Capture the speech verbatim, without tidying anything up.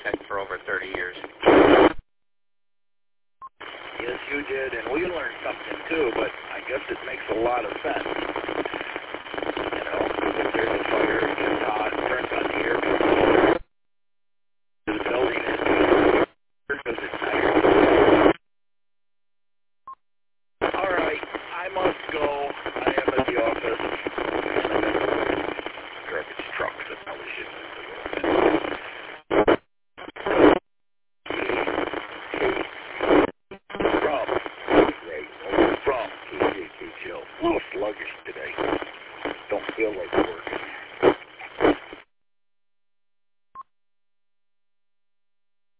architect for over thirty years. Yes, you did, and we learned something too, but I guess it makes a lot of sense. You know, if there's a fire, it gets hot, it turns on the air conditioner. The building is because it's tired. All right, I must go.